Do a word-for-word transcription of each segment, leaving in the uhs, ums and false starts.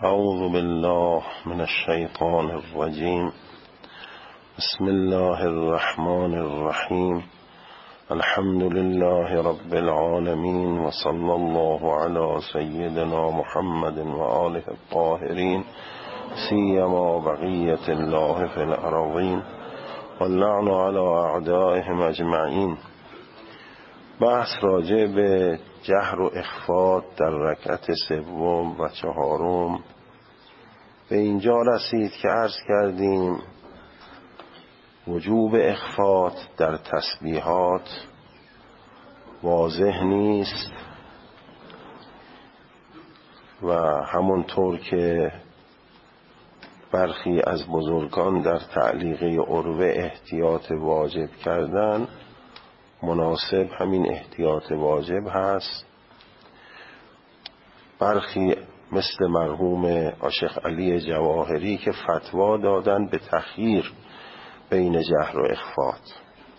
اعوذ بالله من الشیطان الرجیم. بسم الله الرحمن الرحیم. الحمد لله رب العالمین و صلی الله علی سیدنا محمد و آله الطاهرین سیما بقیة الله فی الارضین واللعن علی اعدائهم اجمعین. بحث راجع به جهر و اخفات در رکعت سوم و چهارم به اینجا رسید که عرض کردیم وجوب اخفات در تسبیحات واضح نیست و همونطور که برخی از بزرگان در تعلیقه عروه احتیاط واجب کردن، مناسب همین احتیاط واجب هست. برخی مثل مرحوم شیخ علی جواهری که فتوا دادن به تخییر بین جهر و اخفات.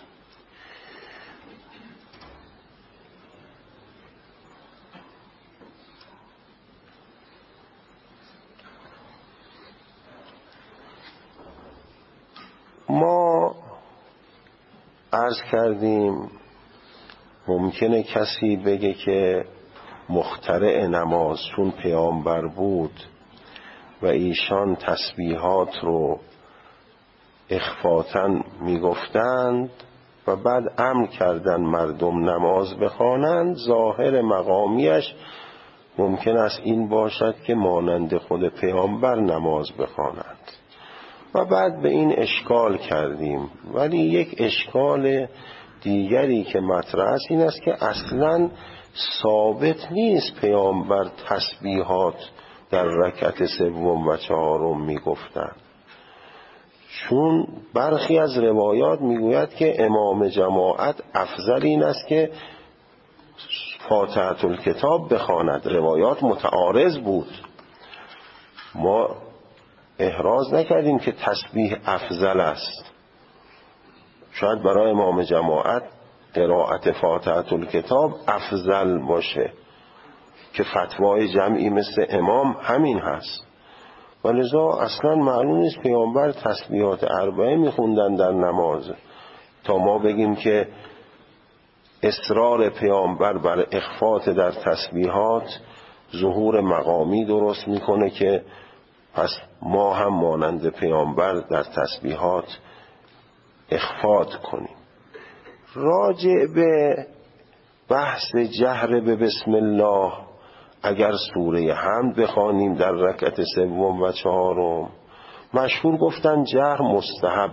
ما عرض کردیم ممکنه کسی بگه که مخترع نماز چون پیامبر بود و ایشان تسبیحات رو اخفاتن میگفتند و بعد امر کردن مردم نماز بخوانند، ظاهر مقامیش ممکن است این باشد که مانند خود پیامبر نماز بخوانند و بعد به این اشکال کردیم. ولی یک اشکال دیگری که مطرح است این است که اصلا ثابت نیست پیامبر تسبیحات در رکعت سوم و چهارم میگفتند، چون برخی از روایات میگوید که امام جماعت افضل این است که فاتحه الکتاب بخواند. روایات متعارض بود، ما احراز نکردیم که تسبیح افضل است. شاید برای امام جماعت قرائت فاتحه الکتاب افضل باشه که فتوای جمعی مثل امام همین هست، ولذا اصلا معلوم نیست پیامبر تسبیحات اربعه میخوندن در نماز تا ما بگیم که اصرار پیامبر بر اخفات در تسبیحات ظهور مقامی درست میکنه که پس ما هم مانند پیامبر در تسبیحات اخفات کنیم. راجع به بحث جهر به بسم الله، اگر سوره حمد بخوانیم در رکعت سوم و چهارم، مشهور گفتن جهر مستحب.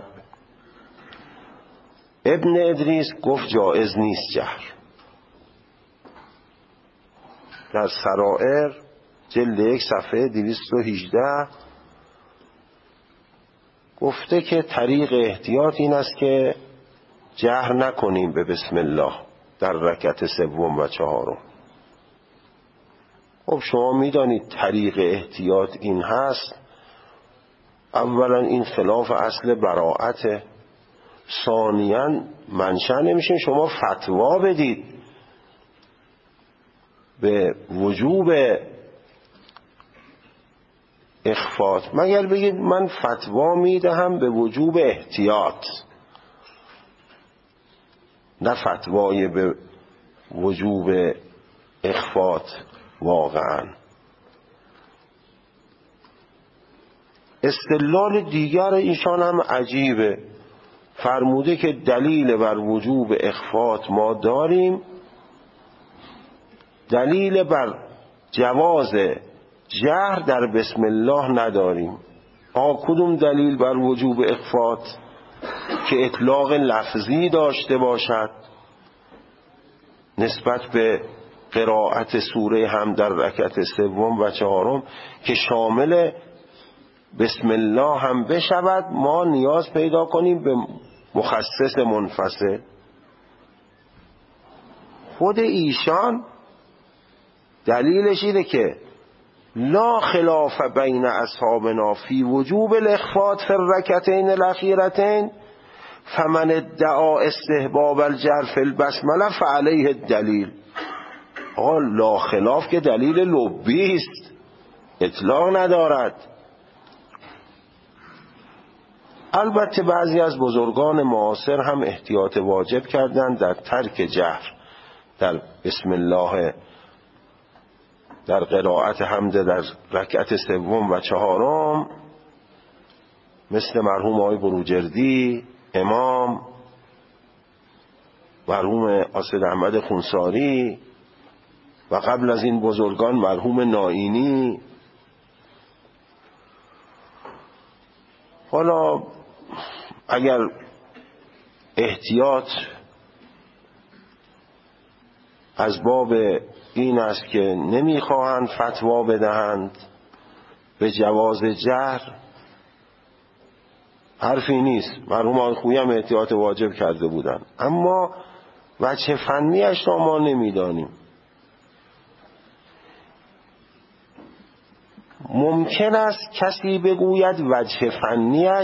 ابن ادریس گفت جایز نیست جهر. در سرائر جلد یک صفحه دویست و هجده گفته که طریق احتیاط این است که جهر نکنیم به بسم الله در رکعت سوم و چهارم. خب شما میدانید طریق احتیاط این هست، اولا این خلاف اصل براءته، ثانیاً منشأ نمیشه شما فتوا بدید به وجوب اخفات مگر بگید من فتوا میدهم به وجوب احتیاط، نه فتوای به وجوب اخفات. واقعا استدلال دیگر ایشان هم عجیبه. فرموده که دلیل بر وجوب اخفات ما داریم، دلیل بر جواز جهر در بسم الله نداریم. آ کدوم دلیل بر وجوب اخفات که اطلاق لفظی داشته باشد نسبت به قرائت سوره هم در رکعت سوم و چهارم که شامل بسم الله هم بشود، ما نیاز پیدا کنیم به مخصص منفصل؟ خود ایشان دلیلش اینه که لا خلاف بین اصحابنا فی وجوب الاخفات فی الرکعتین الاخیرتین فمن ادعا استحباب الجهر فی البسمله فعلیه الدلیل. آقا لا خلاف که دلیل لبی است، اطلاق ندارد. البته بعضی از بزرگان معاصر هم احتیاط واجب کردند در ترک جهر در بسم الله، در قرائت حمد در رکعت سوم و چهارم، مثل مرحوم آقای بروجردی امام، مرحوم آسد احمد خونساری و قبل از این بزرگان مرحوم نائینی. حالا اگر احتیاط از باب این است که نمیخواهند فتوا بدهند به جواز جهر، حرفی نیست. مرحوم آقای خویی هم احتیاط واجب کرده بودند، اما وجه فنیش را ما نمیدانیم. ممکن است کسی بگوید وجه فنیش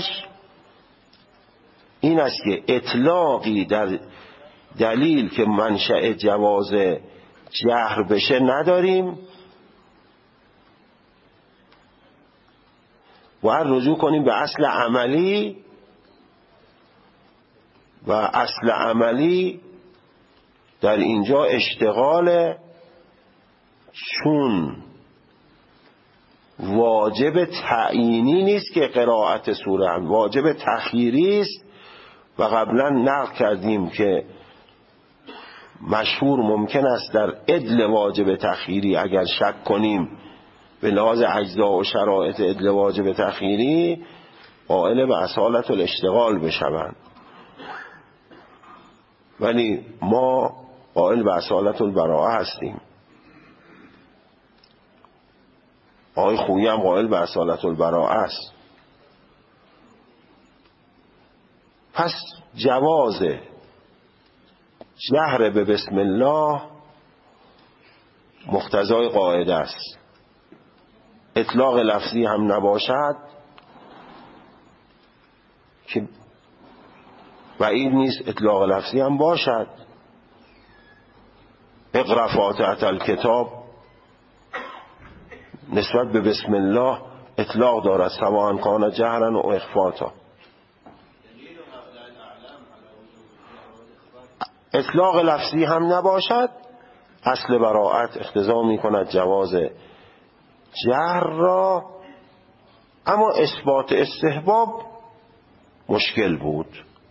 این است که اطلاقی در دلیل که منشأ جواز جهر بشه نداریم و رجوع کنیم به اصل عملی، و اصل عملی در اینجا اشتغال، چون واجب تعیینی نیست که قرائت سوره هم واجب تخییری است و قبلا نقل کردیم که مشهور ممکن است در عدل واجب تخییری اگر شک کنیم به لحاظ اجزا و شرایط عدل واجب تخییری قائل به اصالت الاشتغال بشوند، ولی ما قائل به اصالت البراءه هستیم. آقای خویی هم قائل به اصالت البراءه است. پس جواز جهر به بسم الله مقتضای قاعده است. اطلاق لفظی هم نباشد که بعید نیست اطلاق لفظی هم باشد. اقرأ فاتحة الکتاب نسبت به بسم الله اطلاق دارد، سواء کان جهرا و اخفاتا. اطلاق لفظی هم نباشد، اصل براءت اقتضا می کند جواز جهر را، اما اثبات استحباب مشکل بود.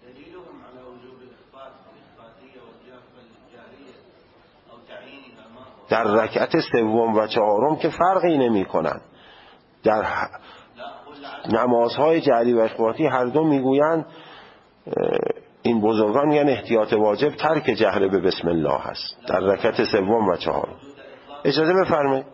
در رکعت سوم و چهارم که فرقی نمی کنند. در نمازهای جهری و اخفاتی هر دو میگویند، این بزرگان یعنی احتیاط واجب ترک جهر به بسم الله هست در رکعت سوم و چهارم. اجازه بفرمایید.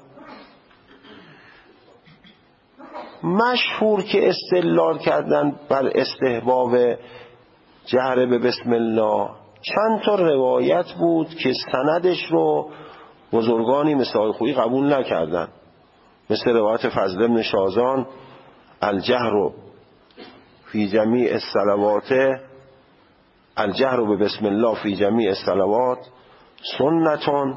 مشهور که استدلال کردن بر استحباب جهر به بسم الله چند تا روایت بود که سندش رو بزرگانی مثل آقای خویی قبول نکردن، مثل روایت فضل بن شازان الجهر فی جمیع الصلوات، الجهر به بسم الله فی جمیع الصلوات سنتون.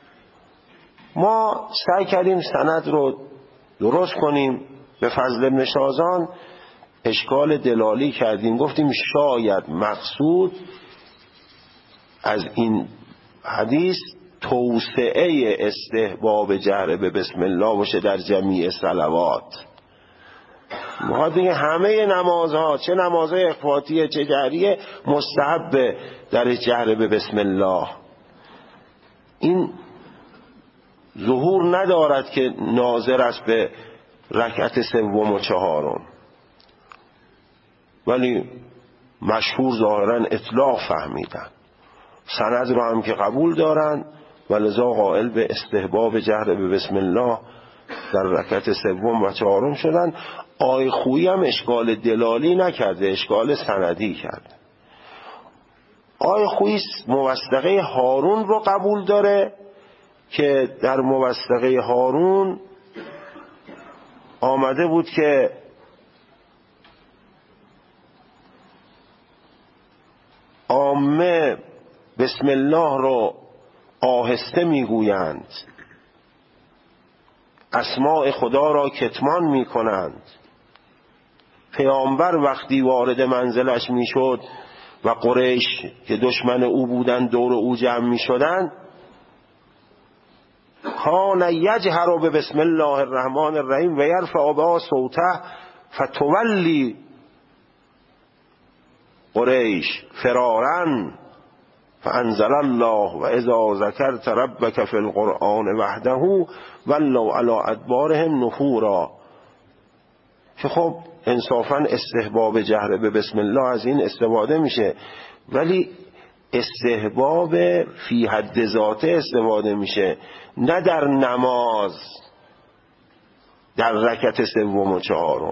ما سعی کردیم سند رو درست کنیم به فضل بن شازان، اشکال دلالی کردیم، گفتیم شاید مقصود از این حدیث توسعه استحباب جهر به بسم الله باشه در جمیع صلوات. ما دیگه همه نمازها، چه نمازهای اخفاتیه چه جهریه، مستحب در جهر به بسم الله. این ظهور ندارد که ناظر است به رکعت سوم و چهارم، ولی مشهور ظاهرا اطلاق فهمیدن، سند را هم که قبول دارن و لذا قائل به استحباب جهر به بسم الله در رکعت سوم و چهارم شدن. آقای خویی هم اشکال دلالی نکرده، اشکال سندی کرده. آقای خویی موثقه هارون رو قبول داره که در موثقه هارون آمده بود که عامه بسم الله رو آهسته میگویند اسماء خدا را کتمان می کنند. پیامبر وقتی وارد منزلش می شد و قریش که دشمن او بودند دور او جمع می شدند، کان یجهر به بسم الله الرحمن الرحیم و یرفع بها صوته فتولی قریش فرارا فانزل الله و اذا ذکرت ربک فی القرآن وحده ولوا علی ادبارهم نفورا. که خب انصافا استحباب جهر به بسم الله از این استفاده میشه، ولی استحباب فی حد ذاته استفاده میشه، نه در نماز در رکعت سوم و چهارم.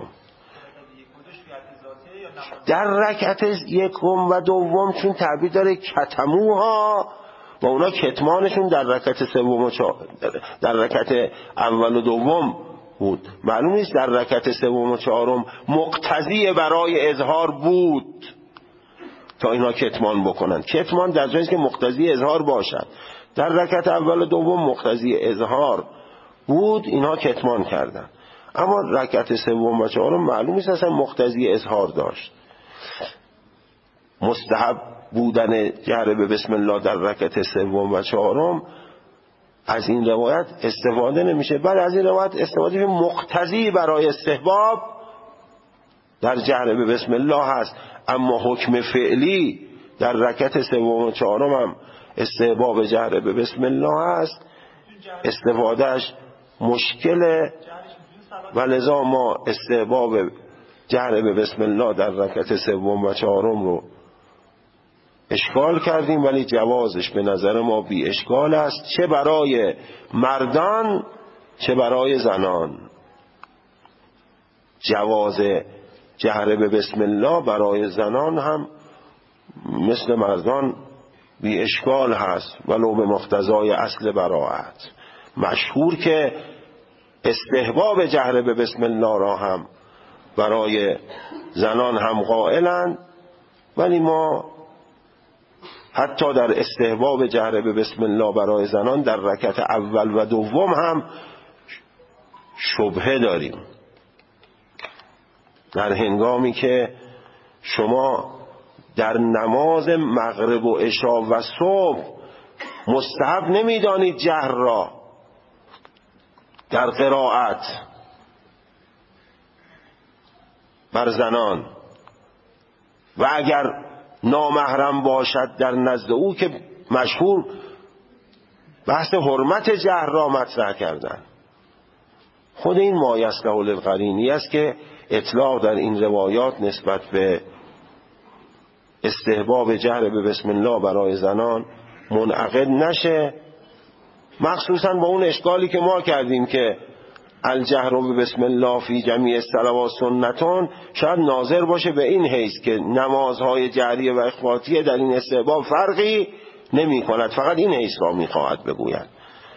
در رکعت یکم و دوم چون تعبیر داره کتموها و اونا کتمانشون در رکعت سوم و چهارم در رکعت اول و دوم بود. معلوم نیست در رکعت سوم و چهارم مقتضی برای اظهار بود تا اینا کتمان بکنن. کتمان در جایی که مقتضی اظهار باشد. در رکعت اول و دوم مقتضی اظهار بود، اینا کتمان کردن. اما رکعت سوم و چهارم معلوم نیست اصلا مقتضی اظهار داشت. مستحب بودن جهر به بسم الله در رکعت سوم و چهارم از این روایت استفاده نمیشه. بعد از این روایت استفاده به مقتضی برای استحباب در جهر به بسم الله هست، اما حکم فعلی در رکعت سوم و چهارم هم استحباب جهر به بسم الله هست. استفادهش مشکله و لذا ما استحباب جهر به بسم الله در رکعت سوم و چهارم رو اشکال کردیم، ولی جوازش به نظر ما بی اشکال است، چه برای مردان چه برای زنان. جواز جهر به بسم الله برای زنان هم مثل مردان بی اشکال هست، ولو به مقتضای اصل براءت. مشهور که استحباب جهر به بسم الله را هم برای زنان هم قائلند، ولی ما حتی در استحباب جهر به بسم الله برای زنان در رکعت اول و دوم هم شبهه داریم. در هنگامی که شما در نماز مغرب و عشا و صبح مستحب نمیدانید جهر را در قرائت بر زنان، و اگر نامحرم باشد در نزد او که مشهور بحث حرمت جهر را مطرح کردن. خود این ما یصلح للقرینی است که اطلاق در این روایات نسبت به استحباب جهر به بسم الله برای زنان منعقد نشه، مخصوصا با اون اشکالی که ما کردیم که الجهر به بسم الله فی جمیع الصلوات سنتون شاید ناظر باشه به این حیث که نمازهای جهریه و اخفاتیه در این استحباب فرقی نمی کند، فقط این حیث را می خواهد بگوید.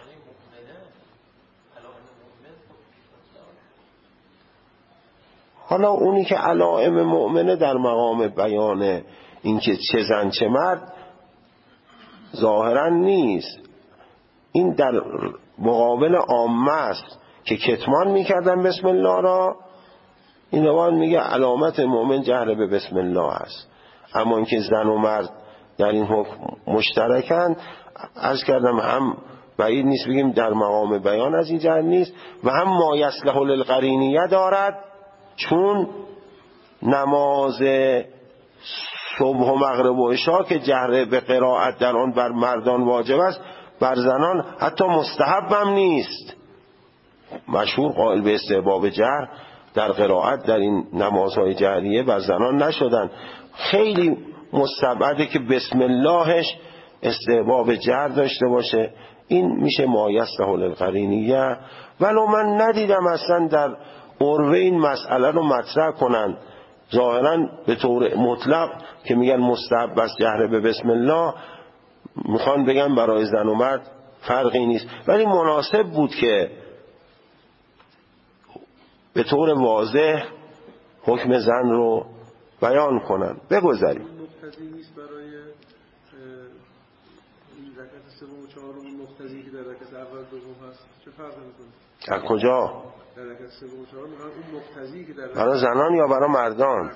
حالا اونی که علائم مؤمنه در مقام بیان اینکه چه زن چه مرد ظاهرا نیست، این در مقابل عامه است که کتمان میکردن بسم الله را. این روان میگه علامت مؤمن جهر به بسم الله است، اما اینکه زن و مرد در این حکم مشترکند، عرض کردم هم بعید نیست بگیم در مقام بیان از این جهر نیست، و هم ما یصلح للقرینیه دارد، چون نماز صبح و مغرب و عشا که جهر به قرائت در آن بر مردان واجب است، بر زنان حتی مستحب هم نیست. مشهور قائل به استحباب جهر در قرائت در این نمازهای جهریه بر زنان نشدن. خیلی مستبعده که بسم اللهش استحباب جهر داشته باشه. این میشه ما یصلح للقرینیه، ولو من ندیدم اصلا در عرفه این مسئله رو مطرح کنن ظاهرا به طور مطلق که میگن مستحب است جهر به بسم الله، میخوان بگن برای زن و مرد فرقی نیست، ولی مناسب بود که به طور واضح حکم زن رو بیان کنن. بگذاریم. مقتضی نیست برای این رکعت سوم و چهارم مقتضی که در رکعت اول دوم هست چه فرق میکنه؟ از کجا؟ در رکعت سوم و چهارم میگن اون مقتضی که در برای زنان یا برای مردان؟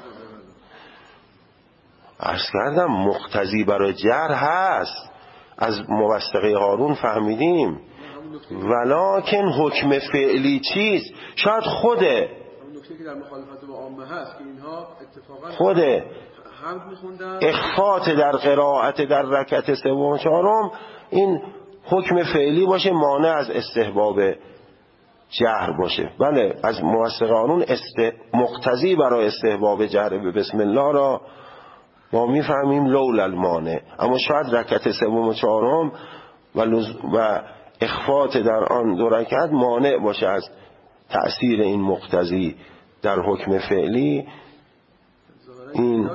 عرض کردم مقتضی برای جر هست، از موثقه هارون فهمیدیم، ولکن حکم فعلی چیست؟ شاید خوده همون نکته که در مخالفت با عامه هست که اینها اتفاقا خوده حمد میخوندن اخفات در قرائت در رکعت سوم و چهارم این حکم فعلی باشه، مانع از استحباب جهر باشه. بله از موثق قانون است... مقتضی برای استحباب جهر به بسم الله را ما میفهمیم لول المانع، اما شاید رکعت سوم و چهارم و, لز... و اخفات در آن دو رکعت مانع باشه از تأثیر این مقتضی در حکم فعلی. این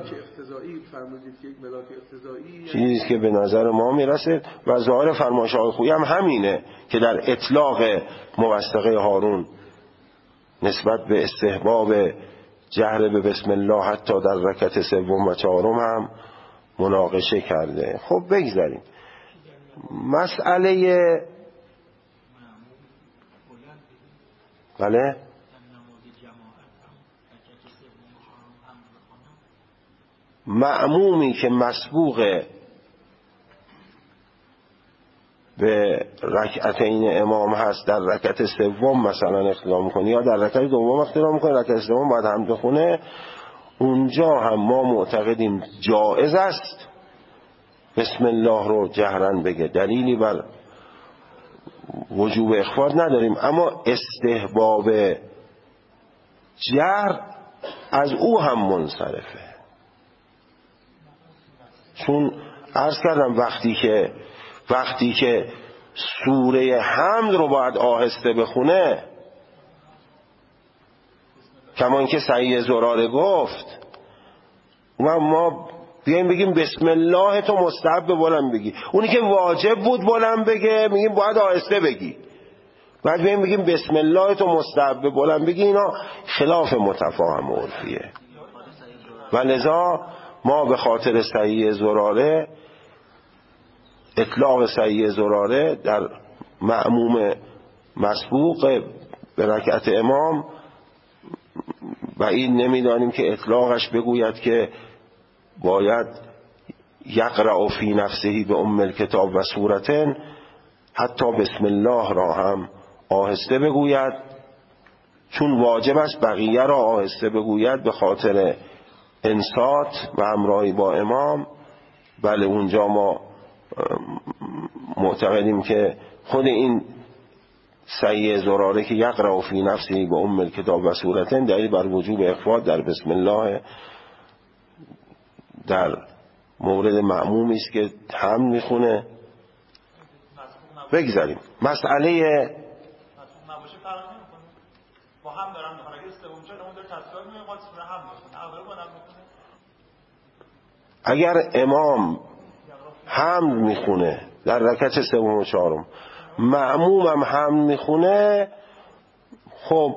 چیزی که به نظر ما میرسه و ظاهر فرمایش آقای خویی هم همینه که در اطلاق موثقه هارون نسبت به استحباب جهر به بسم الله حتی در رکعت سوم و چهارم هم مناقشه کرده. خب بگذاریم مسئله بله مأمومی که مسبوق به رکعتین امام هست در رکعت سوم مثلا اختلام میکنه یا در رکعت دوم اختلام میکنه، رکعت سوم باید هم بخونه، اونجا هم ما معتقدیم جائز است بسم الله رو جهرن بگه، دلیلی بر وجوب اخفاء نداریم، اما استحباب جهر از او هم منصرفه. چون عرض کردم وقتی که وقتی که سوره حمد رو باید آهسته بخونه، کمان که سعی زراره گفت و ما بیایم بگیم بسم الله تو مستحب بلند بگی، اونی که واجب بود بلند بگه میگیم باید آهسته بگی، بعد بیایم بگیم بسم الله تو مستحب بلند بگی، اینا خلاف متفاهم عرفیه و لذا ما به خاطر سعی زراره اطلاق سعی زراره در مأموم مسبوق به رکعت امام و این نمیدانیم که اطلاقش بگوید که باید یقرأ فی نفسه به ام الکتاب و سورتن، حتی بسم الله را هم آهسته بگوید، چون واجب است بقیه را آهسته بگوید به خاطر انصات و همراهی با امام. بله اونجا ما معتقدیم که خود این سعی زراره که یقرأ فی نفسه به ام الکتاب و سورتن دلیل بر وجوب اخفاء در بسم الله در مورد معمومی است که هم میخونه. بگذاریم مسئله با هم دارم میخونه اگه سوم چه اون داره تصویر میگه قاطی سوره هم میخونه اول بلند میکنه. اگر امام حمد میخونه در رکعت سوم و چهارم، مأمومم حمد میخونه، خب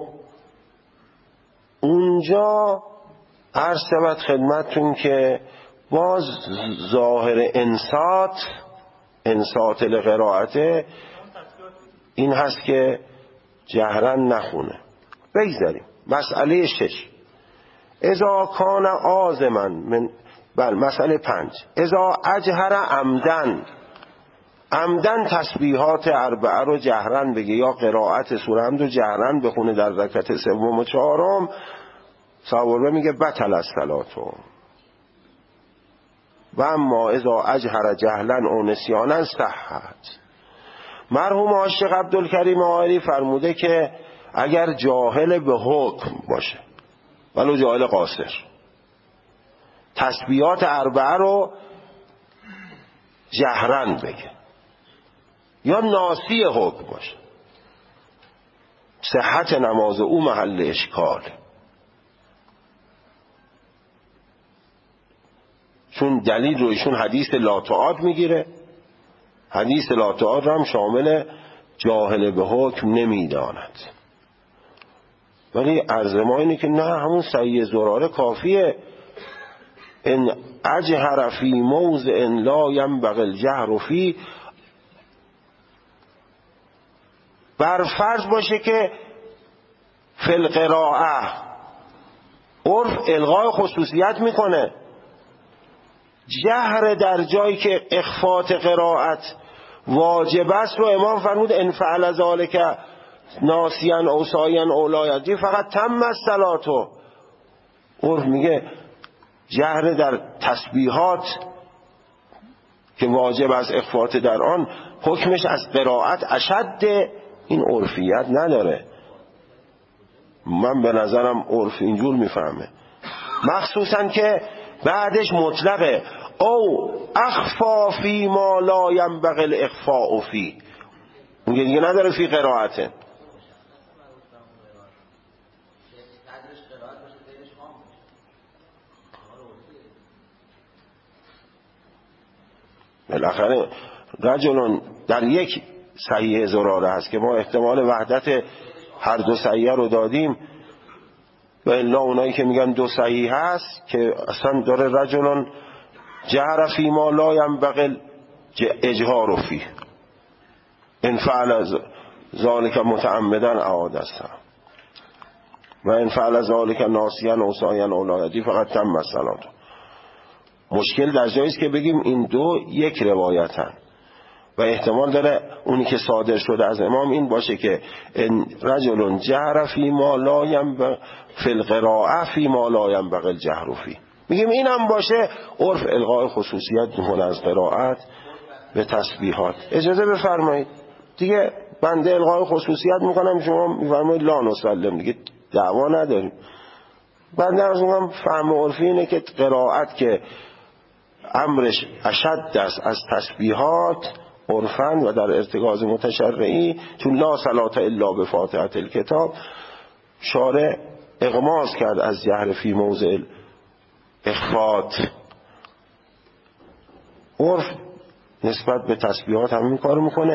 اونجا عرض شود خدمتتون که باز ظاهر انصات انصات لقرائته این هست که جهرن نخونه. بگذاریم مسئله شش، اذا کان عازما من بل مسئله پنج، اذا اجهر عمدن عمدن تسبیحات اربعه رو جهرن بگه یا قرائت سوره حمد رو جهرن بخونه در رکعت سوم و چهارم، صحابه میگه بطل الصلاه. و اما اذا اجهر جهلا او نسیانا صحت. مرحوم عاشق عبدالکریم آقایی فرموده که اگر جاهل به حکم باشه ولو جاهل قاصر، تسبیحات اربعه رو جهرن بگه یا ناسی حکم باشه، صحت نماز او محل اشکال، چون دلیل رو ایشون حدیث لا تعاد میگیره، حدیث لا تعاد هم شامل جاهل به حکم نمیداند. ولی عرض ما اینه که نه، همون سعی زراره کافیه. ان اجهر فی موضع لا ینبغی الجهر فی بر فرض باشه که فی القراءه عرف الغای خصوصیت میکنه، جهر در جایی که اخفات قرائت واجب است رو امام فرمود ان فعل ذلک ناسیا او ساهیا او لا یدری فقط تم الصلاه. عرف میگه جهر در تسبیحات که واجب است اخفات در آن حکمش از قرائت اشد، این عرفیت نداره. من به نظرم عرف اینجور میفهمه، مخصوصا که بعدش مطلقه او اخفا فی ما لا ینبغی الاخفاء فی، اون دیگه نداره فی قرائته. بالاخره رجلون در یک صحیح زراره هست که ما احتمال وحدت هر دو صحیح رو دادیم، و الا اونایی که میگن دو صحیح هست که اصلا داره رجلون جهر فی ما لا ینبغی اجهار فی ان فعل ذلک متعمدا اعاد الصلاة و ان فعل ذلک ناسیا او ساهیا او لا یدری فقط تم الصلاة. مشکل در جایی است که بگیم این دو یک روایتن و احتمال داره اونی که صادر شده از امام این باشه که ان رجل جهر فی ما لا ینبغی فی القراءه فی ما لا ینبغی الجهر فی. میگیم اینم باشه، عرف الغای خصوصیت میکنه از قرائت به تسبیحات. اجازه بفرمایید دیگه بنده الغای خصوصیت میکنم، شما میفرمایید لا نسلم، دیگه دعوا نداریم. بنده از اونم فهم عرفی اینه که قرائت که امرش اشد است از تسبیحات عرفاً و در ارتکاز متشرعی، چون لا صلاة الا بفاتحة الکتاب شارع اغماض کرد از جهر فی موضع اخفات. عرف نسبت به تسبیحات همین کار میکنه.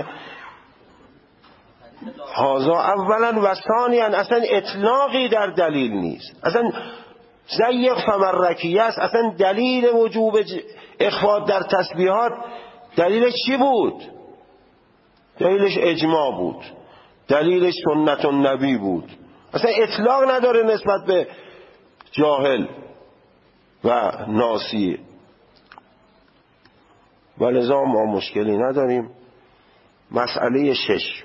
هذا اولا و ثانیا اصلا اطلاقی در دلیل نیست، اصلا زیق فمرکیه است. اصلا دلیل وجوب اخفات در تسبیحات دلیلش چی بود؟ دلیلش اجماع بود، دلیلش سنت النبی بود. اصلا اطلاق نداره نسبت به جاهل و ناسی، ولذا ما مشکلی نداریم. مسئله شش،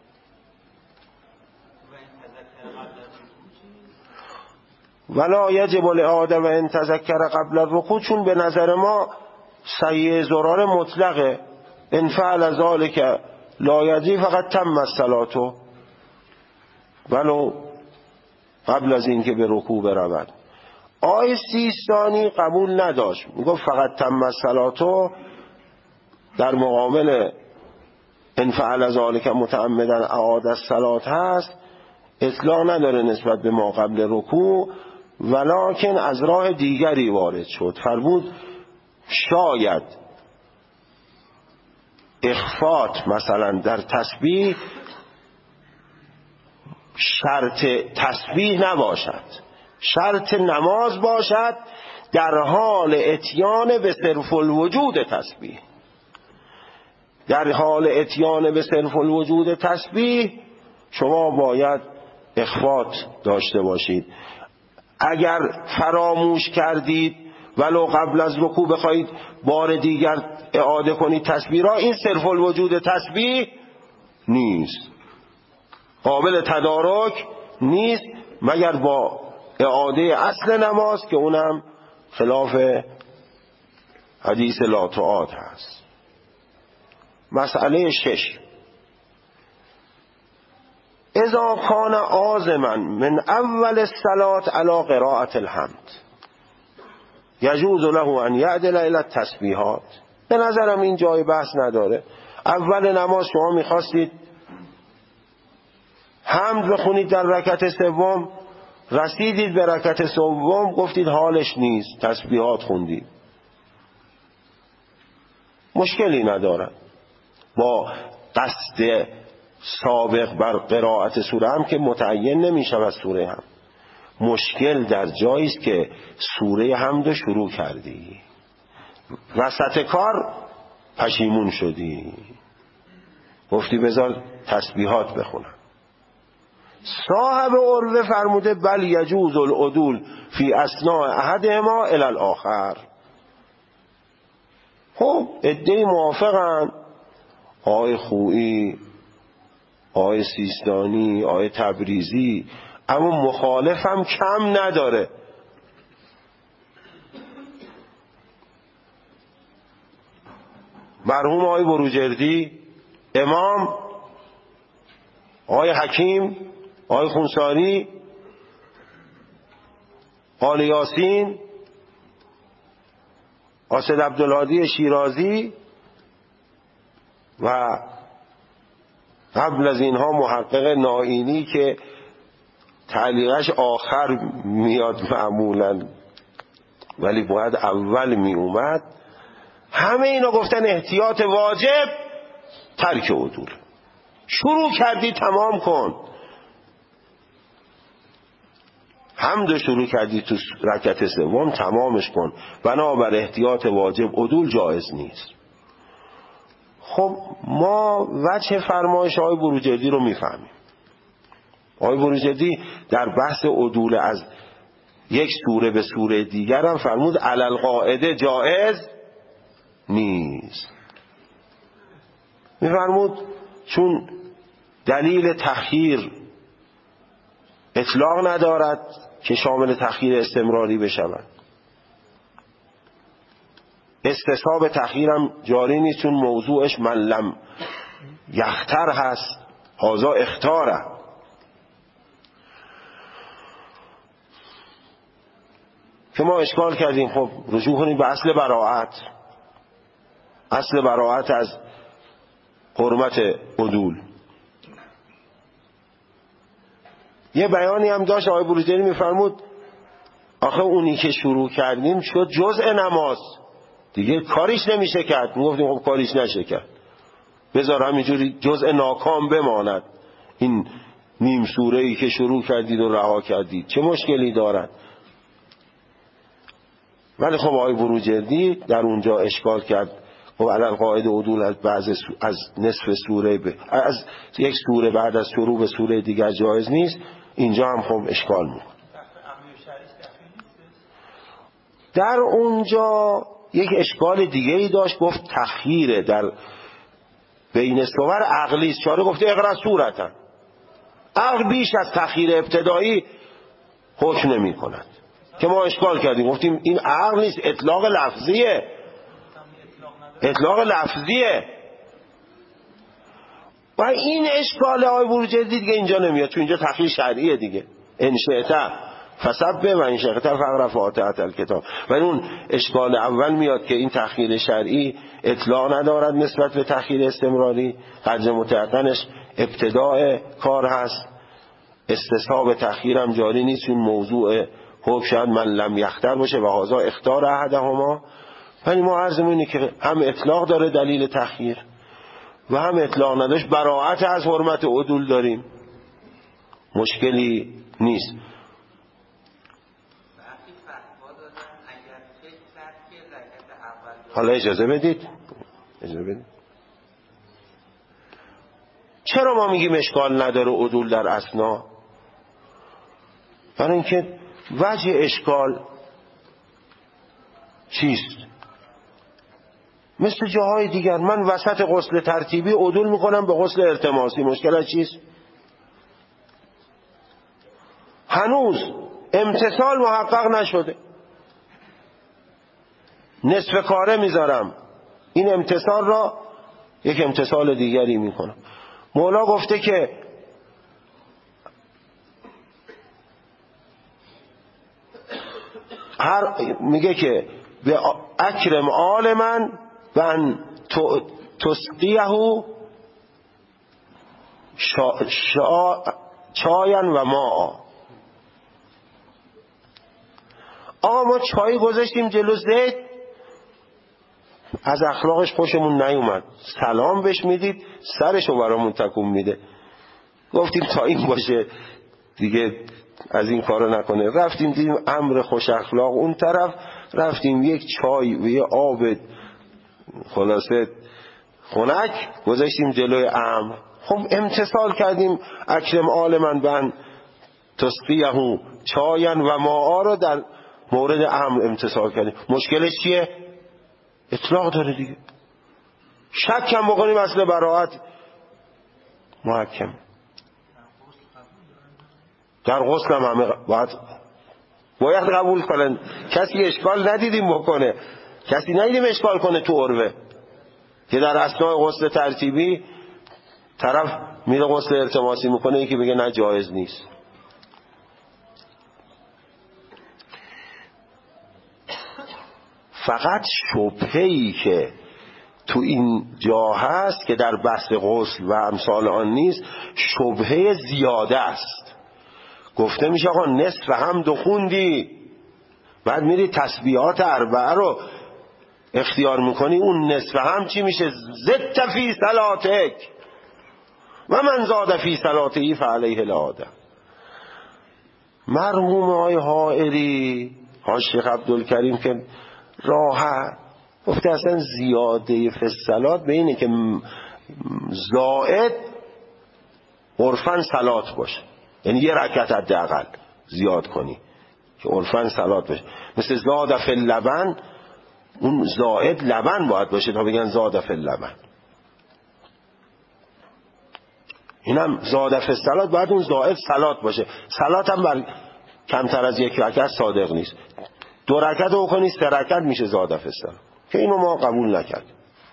ولا یجب الاعاده و ان تذکر قبل الرکوع، چون به نظر ما صحیح زرار مطلقه ان فعل ذلک لا یدری فقط تم الصلاة ولو قبل از این که به رکوع برود. آیه سیستانی قبول نداشت، میگفت فقط تم الصلاة در مقابل ان فعل ذلک متعمدا اعاد الصلاة هست، اطلاق نداره نسبت به ما قبل رکوع، ولکن از راه دیگری وارد شد. فرمود شاید اخفات مثلا در تسبیح شرط تسبیح نباشد، شرط نماز باشد در حال اتیان به صرف الوجود تسبیح. در حال اتیان به صرف الوجود تسبیح شما باید اخفات داشته باشید. اگر فراموش کردید ولو قبل از رکوع بخواید بار دیگر اعاده کنید تسبیح را، این صرف الوجود تسبیح نیست، قابل تدارک نیست مگر با اعاده اصل نماز که اونم خلاف حدیث لا تعاد هست. مسئله شش، اذا کان عازما من اول الصلاة علی قراءة الحمد یجوز له ان یعدل الی التسبیحات. به نظرم این جای بحث نداره. اول نماز شما میخواستید حمد بخونید در رکعت سوم، رسیدید به رکعت سوم گفتید حالش نیست، تسبیحات خوندید، مشکلی نداره. با قصد سابق بر قرائت سوره هم که متعین نمیشه از سوره هم. مشکل در جایی است که سوره حمد شروع کردی، وسط کار پشیمون شدی، گفتی بذار تسبیحات بخونن. صاحب عروه فرموده بل یجوز العدول فی اثناء احدهما الی الاخر. خب عده‌ای موافقن، آقای خویی، آقای سیستانی، آقای تبریزی، اما مخالف هم کم نداره. مرحوم آقای بروجردی، امام، آقای حکیم، آقای خونساری، آل یاسین، آسد عبدالهادی شیرازی و قبل از اینها محقق نائینی که تعلیقش آخر میاد معمولا ولی باید اول می اومد، همه اینا گفتن احتیاط واجب ترک عدول. شروع کردی تمام کن، حمد شروع کردی تو رکعت سوم تمامش کن، بنابر احتیاط واجب عدول جایز نیست. خب ما وجه فرمایش آقای بروجردی رو میفهمیم. آقای بروجردی در بحث عدول از یک سوره به سوره دیگر هم فرمود علی القاعده جایز نیست. میفرمود چون دلیل تأخیر اطلاق ندارد که شامل تأخیر استمراری بشود. استصحاب تأخیر هم جاری نیست چون موضوعش من لم یختر هست، هذا اختاره. که ما اشکال کردیم خب رجوع کنیم به اصل براءت. اصل براءت از حرمت عدول. یه بیانی هم داشت آقای بروجردی میفرمود آخه اونی که شروع کردیم شد جزء نماز دیگه کاریش نمیشه کرد. میگفتیم خب کاریش نشه کرد، بذار همینجوری جزء ناکام بماند. این نیم سوره ای که شروع کردید و رها کردید چه مشکلی دارد؟ ولی خب آقای بروجردی در اونجا اشکال کرد خب علل قاعده عدول از بعض از نصف سوره ب... از یک سوره بعد از شروع به سوره دیگر جایز نیست. اینجا هم خب اشکال میکنه. در اونجا یک اشکال دیگه ای داشت، گفت تخییره در بین سور عقلی است. چاره گفته اقرا سورتن، عقل بیش از تخییر ابتدایی حکم نمی کند. که ما اشکال کردیم گفتیم این عقل نیست، اطلاق لفظیه، اطلاق لفظیه. و این اشکال های بروجردی دیگه اینجا نمیاد، چون اینجا تخییر شرعیه دیگه. انشئته فسبه و انشئته فقرا فاتحه الکتاب. و اون اشکال اول میاد که این تخییر شرعی اطلاق ندارد نسبت به تخییر استمراری، قدر متعدنش ابتداء کار هست. استصحاب تخییر هم جاری نیست، چون موضوع حکم شاید من لم یختر باشه و هذا اختار احدهما. ولی ما عرضمون اینه که هم اطلاق داره دلیل تخییر و هم اطلاق نداشت براءت از حرمت عدول داریم، مشکلی نیست. حالا اجازه بدید اجازه بدید چرا ما میگیم اشکال نداره عدول در اثنا؟ برای اینکه وجه اشکال چیست؟ مثل جاهای دیگر من وسط غسل ترتیبی عدول میکنم به غسل التماسی، مشکل چیست؟ هنوز امتثال محقق نشده، نصف کاره میذارم، این امتثال را یک امتثال دیگری میکنم. مولا گفته که هر میگه که به اکرم آل من و ان تسقیه شا شا چاین و ما. آقا ما چای گذاشتیم جلو زید، از اخلاقش خوشمون نیومد، سلام بهش میدید سرشو برامون تکون میده. گفتیم تا این باشه دیگه از این کارو نکنه. رفتیم دیدیم امر خوش اخلاق اون طرف، رفتیم یک چای و یه آب خلاصه خنک گذاشتیم جلوی امر. خب امتثال کردیم. اکرم آل من بن تسقیه چاین و ماء رو در مورد امر امتثال کردیم. مشکلش چیه؟ اطلاق داره دیگه. شک هم بکنیم اصل براءت محکم. در غسل هم همه باید باید قبول کنن. کسی اشکال ندیدیم بکنه، کسی ندیدیم اشکال کنه تو عروه که در اثناء غسل ترتیبی طرف میره غسل التماسی میکنه یکی بگه نه جایز نیست. فقط شبهه‌ای که تو این جا هست که در بحث غسل و امثال آن نیست، شبهه زیاده است. گفته میشه آقا نصف هم دو خوندی، بعد میری تسبیحات اربعه رو اختیار میکنی، اون نصف هم چی میشه؟ زدت فی صلاتک و من زاد فی صلاته فعلیه العاده. مرحوم آقای حائری ها شیخ عبدالکریم که راحت گفته اصلا زیاده فی الصلات به اینه که زائد عرفاً صلات باشه، یعنی یه رکعت حداقل زیاد کنی که عرفاً صلات باشه. مثل زاد فی اللبن، اون زائد لبن باید باشه تا بگن زاد فی اللبن. اینم زاد فی الصلات باید اون زائد صلات باشه. صلات هم بر کمتر از یک رکعت صادق نیست. دو رکعت رو کنی سه رکعت میشه زاد فی الصلات، که اینو ما قبول نکردیم.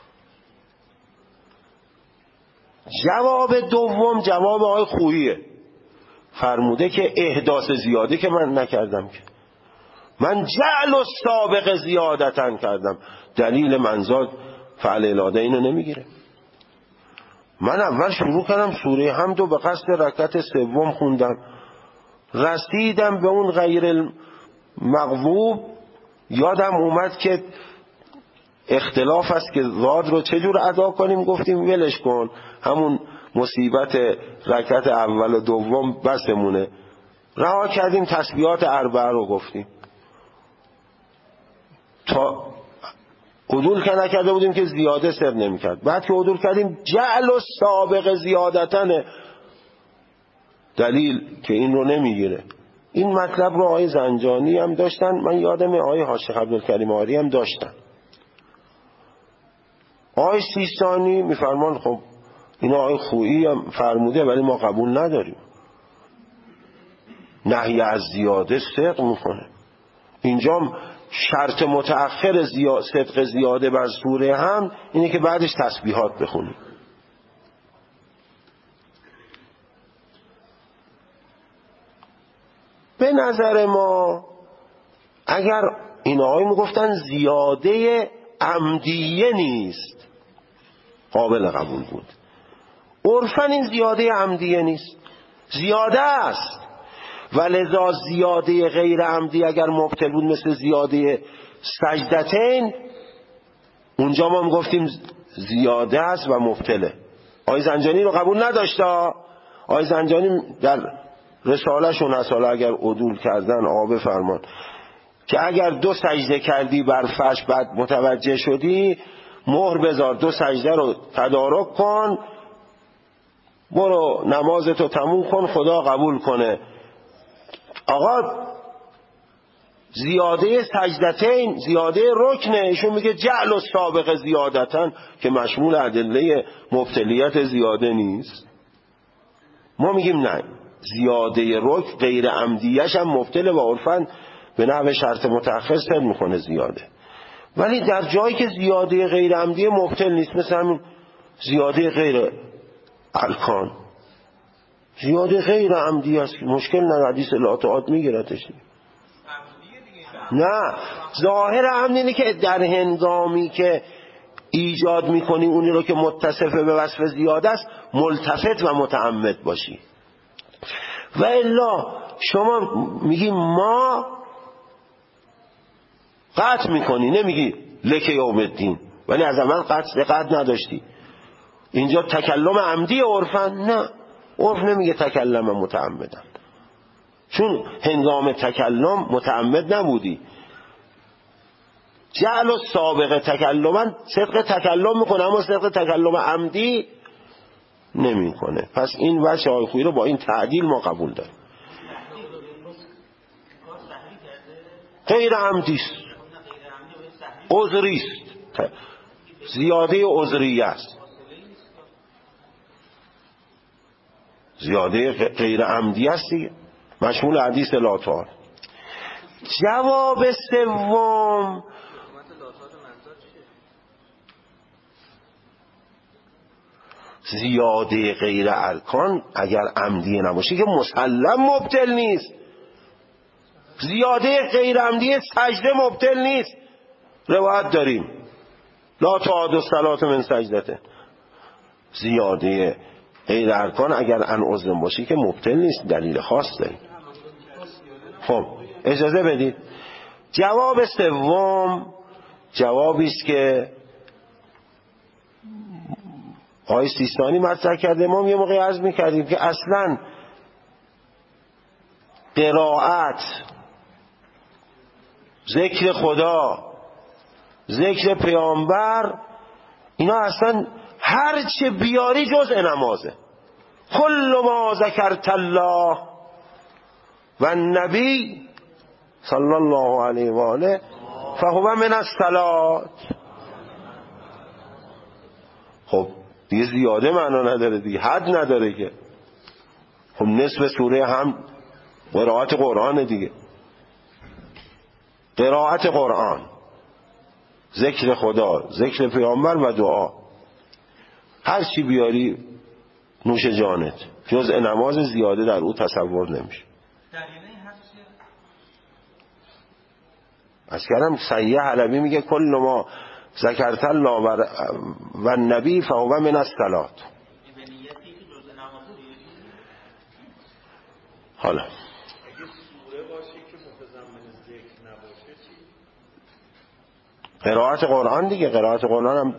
جواب دوم جواب آقای خوییه، فرموده که احداث زیاده که من نکردم، که من جعل السابق زیادتن کردم. دلیل منزاد فعل الاده اینو نمیگیره. من اول شروع کردم سوره حمد و به قصد رکعت سوم خوندم، رسیدم به اون غیر المغضوب، یادم اومد که اختلاف است که زاد رو چجور ادا کنیم. گفتیم ولش کن، همون مصیبت رکعت اول و دوم بسمونه. رها کردیم تسبیحات اربعه رو گفتیم. تا عدول که نکرده بودیم که زیاده سر نمی کرد. بعد که عدول کردیم جعل و سابق زیادتنه، دلیل که این رو نمیگیره. این مطلب رو آقای زنجانی هم داشتن، من یادم آقای شیخ عبدالکریم آری هم داشتن. آقای سیستانی میفرمان خب اینا آقای خویی هم فرموده ولی ما قبول نداریم. نهی از زیاده صدق میکنه. اینجا شرط متأخر زیاد صدق زیاده بر سوره هم اینه که بعدش تسبیحات بخونیم. به نظر ما اگر این آقای میگفتن زیاده عمدیه نیست قابل قبول بود. عرفاً این زیاده عمدیه نیست، زیاده است، ولذا زیاده غیر عمدی اگر مبتل بود مثل زیاده سجدتین، اونجا ما میگفتیم زیاده است و مبتله. آقای زنجانی رو قبول نداشت. آقای زنجانی در رساله شون هست، حالا اگر عدول کردن آب فرمان، که اگر دو سجده کردی بر فرش بعد متوجه شدی مهر بذار، دو سجده رو تدارک کن، برو نمازتو تموم کن، خدا قبول کنه. آقا زیاده سجدتین زیاده رکنه، ایشون میگه جعل و سابق زیادتن که مشمول ادله مبتلیت زیاده نیست. ما میگیم نه، زیاده رکن غیر عمدیش هم مبتله و عرفاً به نحو شرط متأخر سر میکنه زیاده. ولی در جایی که زیاده غیر عمدی مبتل نیست، مثل همین زیاده غیر ارکان، زیاده غیر عمدی است، مشکل نه، حدیث لاتعاد میگیرتش. نه، ظاهر عمد اینه که در هنگامی که ایجاد میکنی اونی رو که متصفه به وصف زیاده است ملتفت و متعمد باشی. و الا شما میگی ما قطع میکنی، نمیگی لکه یوم الدین، ولی از اول قطع قطع نداشتی. اینجا تکلم عمدی عرفن؟ نه، عرف نمیگه تکلم متعمدن، چون هنگام تکلم متعمد نبودی. جعل و سابقه تکلمن صدق تکلم میکنه اما صدق تکلم عمدی نمیکنه. پس این وجه آقای خویی رو با این تعدیل ما قبول داریم. غیر عمدی است، عذری است، زیاده عذریه است، زیاده غیر عمدی است دیگه، مشمول حدیث لا تعال. جواب سوم زیاده غیر ارکان اگر عمدی نباشه که مسلم مبطل نیست. زیاده غیر عمدی سجده مبطل نیست. روایت داریم لا تعاد الصلاة من سجدته. زیاده غیر ارکان اگر ان عذر باشه که مبطل نیست، دلیل خاص داریم. خب اجازه بدید جواب سوم جوابی است که آقای سیستانی مطرح کرده. ما یه موقع عرض می‌کردیم که اصلاً قرائت، ذکر خدا، ذکر پیامبر، اینا اصلا هر چه بیاری جزء نمازه. کل ما ذکرت الله و النبی صلی الله علیه و آله فهو من الصلاة. خب دیگه زیاده معنا نداره دیگه، حد نداره که. خب نصف سوره هم قرائت قرآن دیگه، قرائت قرآن، ذکر خدا، ذکر پیامبر و دعا، هر چی بیاری نوش جانت، جزء نماز زیاده در او تصور نمیشه. از کردم سیح علوی میگه کل ما ذکرت الله و النبی فهو من الصلاة. حالا قرائت قرآن دیگه، قرائت قرآن هم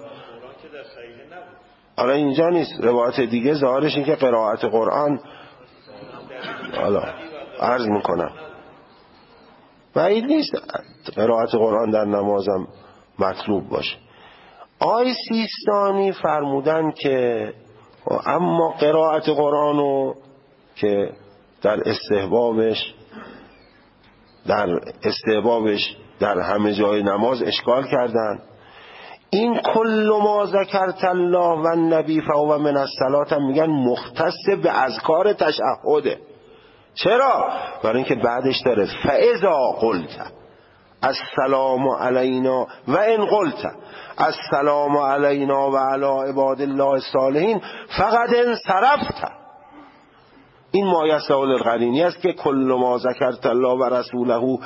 حالا اینجا نیست، روایت دیگه ظاهرش این که قرائت قرآن، حالا عرض میکنم بعید نیست قرائت قرآن در نمازم مطلوب باشه. آقای سیستانی فرمودن که اما قرائت قرآنو که در استحبابش در استحبابش در همه جای نماز اشکال کردن. این کل ما ذکرت الله و النبی فهو من الصلاة هم میگن مختص به اذکار تشهده. چرا؟ برای اینکه بعدش داره فاذا قلت السلام علینا و ان قلت السلام علینا و علی عباد الله الصالحین فقد انصرفت. این ما یسال القرینی است که کل ما ذکرت الله و رسوله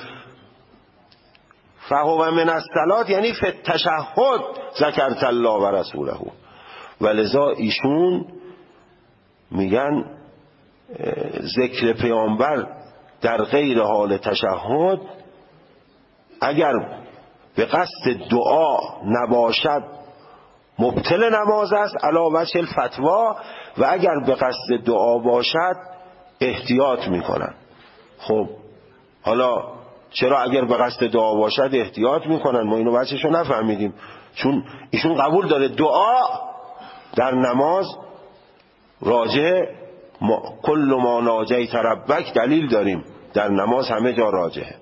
فهو من الصلاة یعنی فی التشهد ذکرت الله و رسوله. ولذا ایشون میگن ذکر پیامبر در غیر حال تشهد اگر به قصد دعا نباشد مبطل نماز است علی وجه الفتوا، و اگر به قصد دعا باشد احتیاط میکنن. خب حالا چرا اگر به قصد دعا باشد احتیاط میکنن؟ ما اینو وجهشو نفهمیدیم. چون ایشون قبول داره دعا در نماز راجع ما کل ما ناجیت ربک دلیل داریم، در نماز همه جا راجعه.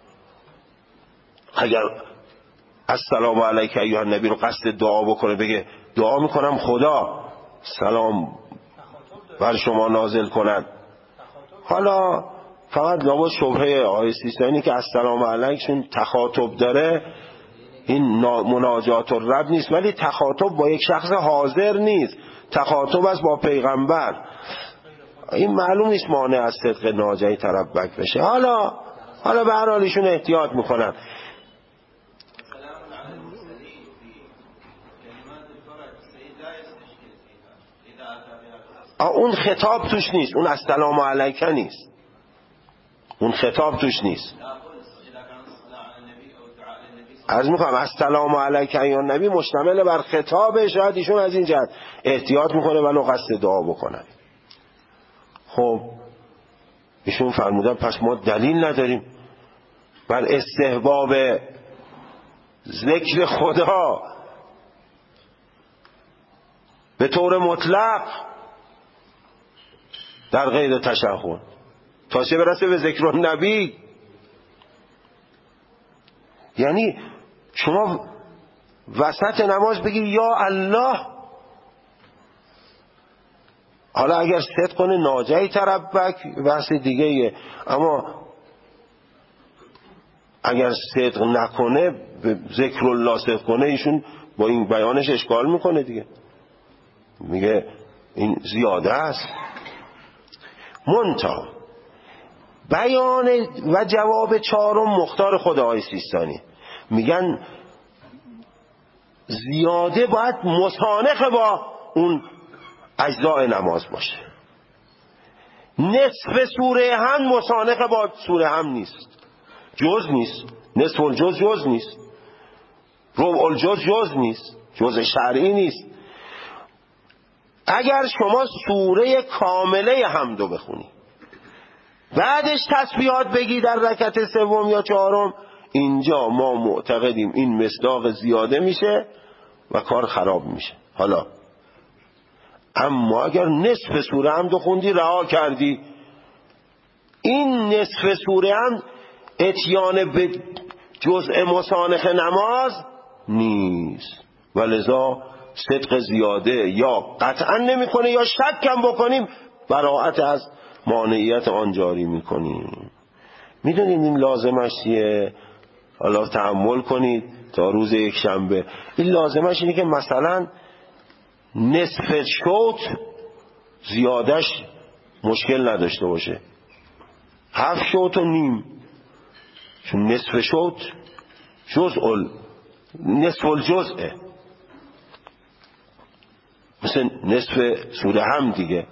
اگر السلام علیک ایها النبی رو قصد دعا بکنه، بگه دعا میکنم خدا سلام بر شما نازل کنن، حالا فقط لابد شبهه آقای سیستانی که السلام علیکشون تخاطب داره، این مناجات الرب نیست، ولی تخاطب با یک شخص حاضر نیست، تخاطب است با پیغمبر. این معلوم نیست مانع از صدق ناجیت ربک بشه. حالا حالا به هر حال ایشون احتیاط میکنن. اون خطاب توش نیست، اون السلام علیک نیست، اون خطاب توش نیست. عرض میکنم السلام علیک ایها النبی مشتمل بر خطابه، شاید ایشون از این جهت احتیاط میکنه ولو قصد دعا بکنن. خب ایشون فرمودن پس ما دلیل نداریم بر استحباب ذکر خدا به طور مطلق در غیر تشهد، تا چه برسه به ذکر النبی. یعنی شما وسط نماز بگی یا الله، حالا اگر صدق کنه ناجی تربک بحث دیگه ایه، اما اگر صدق نکنه به ذکر الله صدق کنه، ایشون با این بیانش اشکال میکنه دیگه، میگه این زیاده است. منتها بیان و جواب چهارم مختار خود آقای سیستانی، میگن زیاده باید مسانخ با اون اجزاء نماز باشه. نصف سوره هم مسانخ با سوره هم نیست، جز نیست، نصف الجز جز نیست، ربع الجز جز نیست، جز شرعی نیست. اگر شما سوره کامله حمدو بخونی بعدش تسبیحات بگی در رکعت سوم یا چهارم، اینجا ما معتقدیم این مصداق زیاده میشه و کار خراب میشه. حالا اما اگر نصف سوره حمدو خوندی رها کردی، این نصف سوره هم اتیان به جزء مسانخ نماز نیست، ولذا صدق زیاده یا قطعا نمیکنه یا شک هم بکنیم براءت از مانعیت آن جاری میکنیم. میدونید این لازمش چیه؟ حالا تأمل کنید تا روز یک شنبه. این لازمش اینه که مثلا نصف شوط زیادش مشکل نداشته باشه، هفت شوط و نیم، چون نصف شوط جزء نصف الجزء، مثل نصف سوره هم دیگه،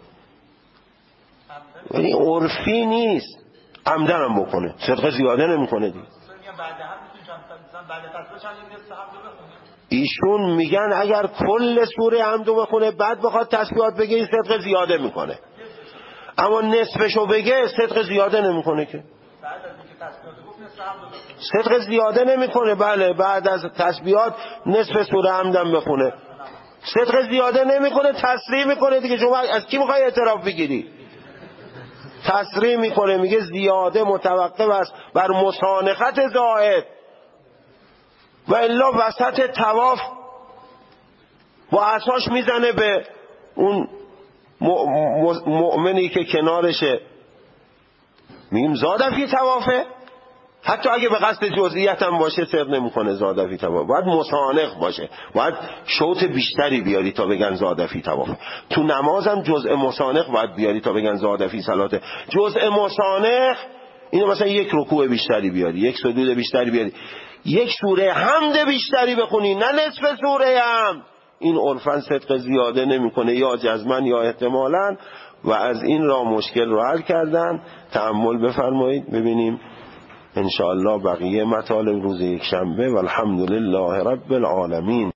ولی عرفی نیست. عمدن هم بکنه صدق زیاده نمیکنه دیگه. ایشون میگن اگر کل سوره حمدو بخونه بعد بخواد تسبیحات بگه صدق زیاده میکنه، اما نصفشو بگه صدق زیاده نمیکنه که صدق زیاده نمیکنه. بله بعد از تسبیحات نصف سوره حمدم بخونه صدق زیاده نمیکنه، تسریع میکنه دیگه. شما از کی میخوای اعتراف بگیری؟ تسریع میکنه، میگه زیاده متوقف است بر مسانخت زائد، و الا وسط طواف با عصاش میزنه به اون مؤمنی که کنارشه، میگیم زاده فی طوافه. حتی اگه به قصد جزئیت هم باشه صدق نمیکنه زاده فی طواف، باید مسانخ باشه، باید شوط بیشتری بیاری تا بگن زاده فی طواف. تو نمازم جزء مسانخ باید بیاری تا بگن زاده فی صلاته. جزء مسانخ اینو مثلا یک رکوع بیشتری بیاری، یک سجود بیشتری بیاری، یک سوره حمد بیشتری بخونی، نه نصف سوره حمد. این عرفاً صدق زیاده نمیکنه، یا جزمن یا احتمالاً، و از این را مشکل رو حل کردن. تأمل بفرمایید ببینیم انشاءالله بقیه مطالب روز یک شنبه. والحمدلله رب العالمین.